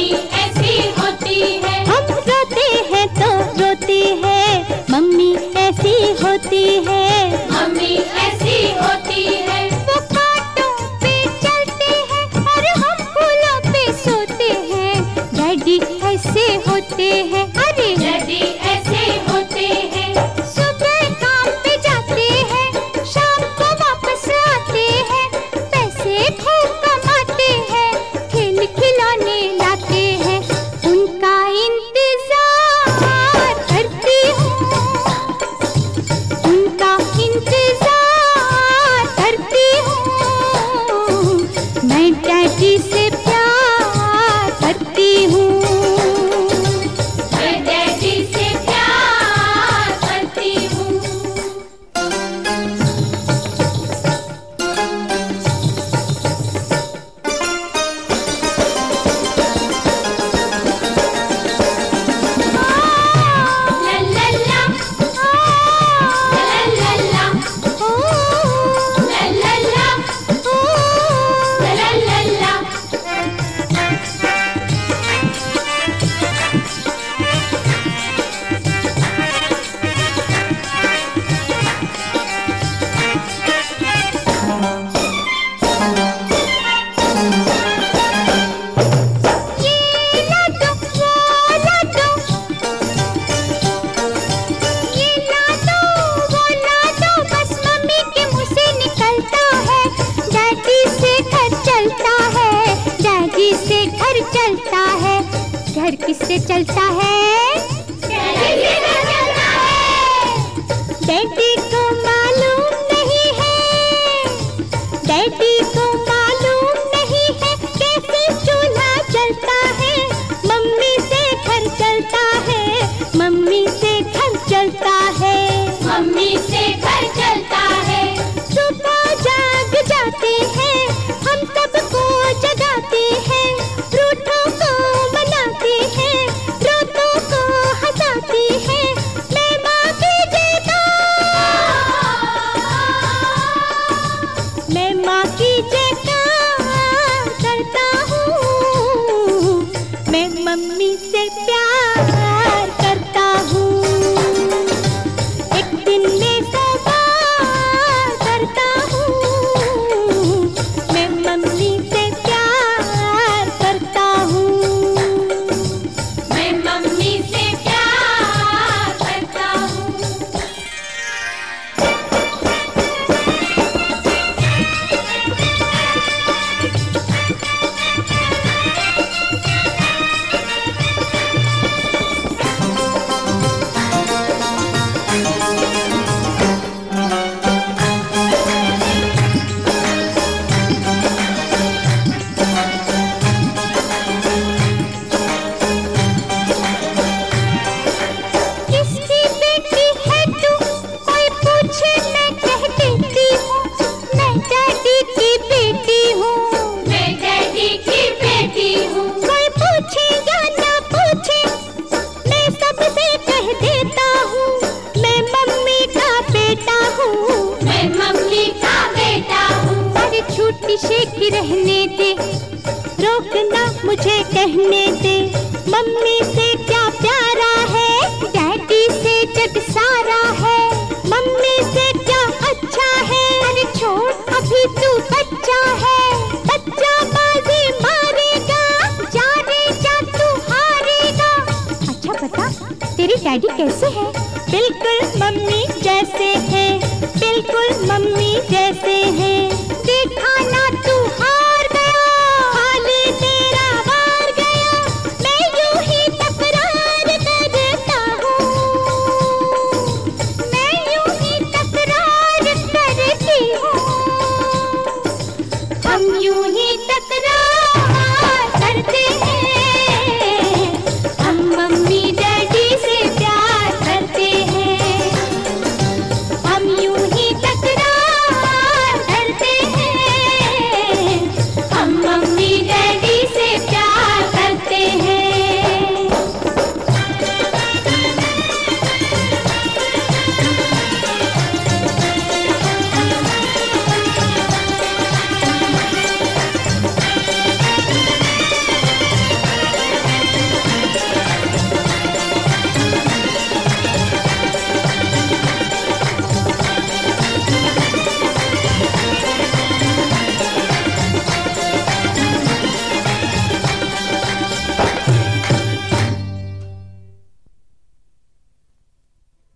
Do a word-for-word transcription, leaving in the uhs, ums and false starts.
Mummy ऐसी होती है। हम रोते हैं तो रोती है, मम्मी ऐसी होती है। मम्मी ऐसी होती है। वो कांटों पे चलते हैं और हम फूलों पे सोते हैं। डैडी ऐसे होते हैं, अरे डैडी ऐसे होते हैं। सुबह काम पे जाते हैं, शाम को वापस आते हैं। पैसे खूब कमाते हैं, खेल खिलौने लाते हैं। उनका इंतजार करती हूँ, उनका इंतजार करती हूँ। मैं डैडी से प्यार करती हूँ। मैं डैडी से प्यार करती हूँ। ला ला ला, ला ला ला, ला ला ला, ला ला ला। ये ला दो, वो ला दो, ये ला दो, वो ला दो, बस मम्मी के मुंह से निकलता है। डैडी से घर चलता है, डैडी से घर चलता है। घर किससे चलता है? डैडी से चलता है। डैडी को मालूम नहीं है, डैडी को मालूम नहीं है कैसे चूल्हा जलता है। मम्मी से घर चलता है, मम्मी से घर चलता है। मम्मी से घर चलता है। सुबह जाग जाते हैं, हम सबको जगाते हैं। रूठों को मनाते हैं, रोतों को हंसाते हैं। मैं माँ की जयकार, मैं माँ की जयकार करता हूँ। मैं मम्मी से प्यार करता हूँ। एक दिन में सौ बार करता हूँ। मैं मम्मी से प्यार करता हूँ। मैं मम्मी से प्यार करता हूँ। किसकी बेटी है तू? कोई पूछे मैं कह देती हूँ, मैं डैडी की बेटी हूँ। मैं डैडी की बेटी हूँ। कोई पूछे या ना पूछे, मैं सबसे कह देता हूँ, मैं मम्मी का बेटा हूँ। मैं मम्मी का बेटा हूँ। अरे छूटी शेखी रहने दे, रोकना मुझे कहने दे। मम्मी से क्या प्यारा है, डैडी से जग सारा है। मम्मी से क्या अच्छा है, अरे छोड़ अभी तू बच्चा है। बच्चा बाजी मारेगा, जा रे जा तू हारेगा। अच्छा बता, तेरी डैडी कैसे है? बिल्कुल मम्मी जैसे है, बिल्कुल मम्मी जैसे है।